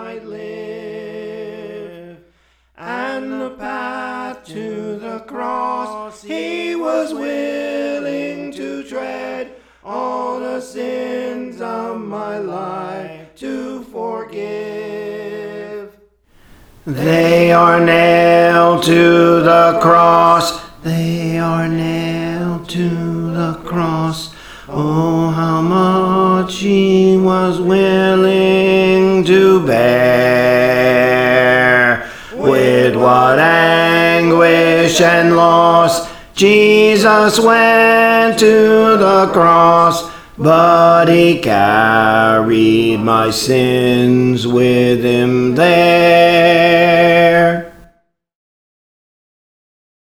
might live. And the path to the cross he was willing to tread, all the sins of my life to forgive. They are nailed to the cross, they are nailed to the cross. Oh, how much he was willing to bear. With what anguish and loss Jesus went to the cross, but he carried my sins with him there.